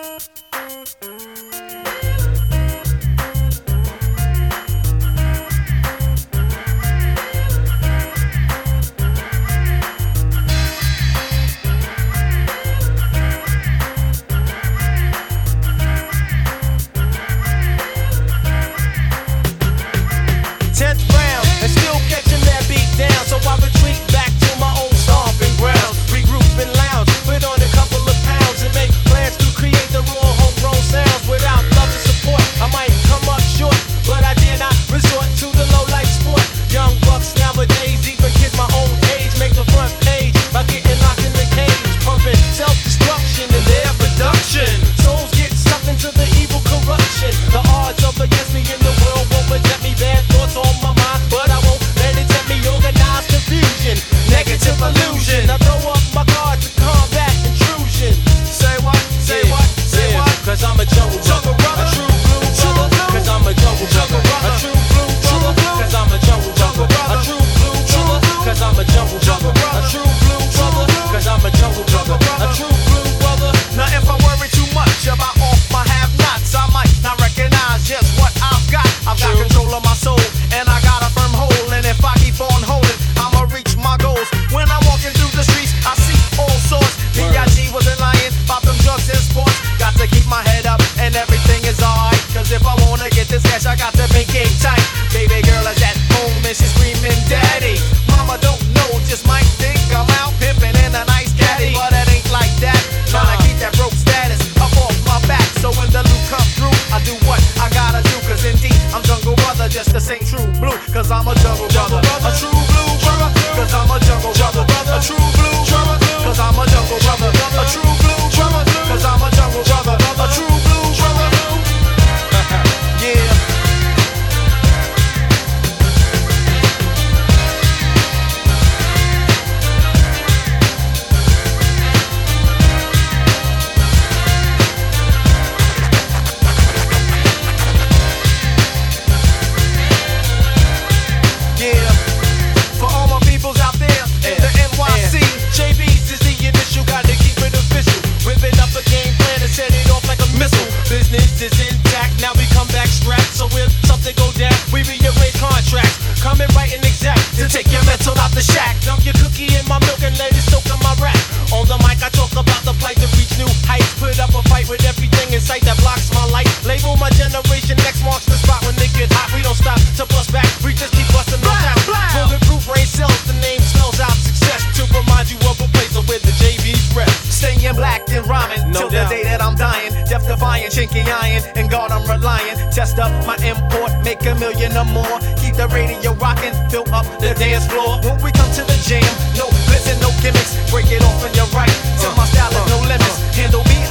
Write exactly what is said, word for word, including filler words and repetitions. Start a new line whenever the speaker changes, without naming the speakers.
Tenth round, and still catching that beat down. So I retreat back to my old stomping grounds. Regroup and lounge, put on a couple of pounds and make plans to create the raw homegrown sounds. Without love and support, I might come up short, but I dare not resort to the low life sport. Young bucks nowadays, even kids my own age, make the front page by getting locked in the cage, pumping self-destruction in their production. Souls get sucked into the evil corruption. The odds of against me in the world won't protect me. Bad thoughts on my mind, but I won't let it tempt me. Organized confusion, negative illusion. I throw up my cards to combat intrusion. Say what? Say yeah, what? Say yeah. what? Cause I'm a jungle jungle brother, a true blue brother. Cause I'm a jungle jungle brother, a true blue brother. Cause I'm a jungle jungle brother, a true blue brother. Cause I'm a jungle jungle brother, a true blue brother. Cause I'm a jungle jungle brother, a true blue brother.
Now if I worry too much about all my have-nots, I might not recognize just what I've got. I've got
True.
control of my soul, and I got a firm hold. And if I keep on holding, I'ma reach my goals. When I'm walking through the streets, I see all sorts. B I G wasn't lying about them drugs and sports. Got to keep my head up, and everything is alright. Cause if I wanna get this cash, I got to be game tight. Baby girl is at home, and she's screaming, Daddy. Mama don't know, just might think I'm out pimping in a nice caddy. But it ain't like that. Tryna keep that broke status up off my back. So when the loot comes through, I do what I gotta do. Cause indeed, I'm jungle brother, just the same true blue. Cause I'm a jungle brother, a true blue brother. Cause I'm a jungle brother, a true blue brother. Cause I'm a jungle brother, a true blue brother. Cause I'm a jungle brother, a true blue brother. Yeah. Yeah, for all my peoples out there in the N Y C, J B's is the initial, gotta keep it official. Whipping up a game plan and set it off like a missile. Business is intact, now we come back strapped. So if something go down, we rearrange contracts. Coming right and exact to take your mental out the shack. Dump your cookie in my milk and let it soak in my rap. On the mic I talk about the plight to reach new heights. Put up a fight with everything in sight that blocks my light. Label my generation, next marks the spot when they get hot. We don't stop to bust back, we just keep busting them out. Bulletproof rain cells, the name spells out success. To remind you of a place where the J B's rep. Staying black and rhyming
No
till
doubt.
the day that I'm dying. Death defying, chinky iron, and God I'm relying. Test up my import, make a million or more. Keep the radio rocking, fill up the dance floor. When we come to the jam, no listen, no gimmicks. Break it off and you're right. Till my style is no limits. Handle me,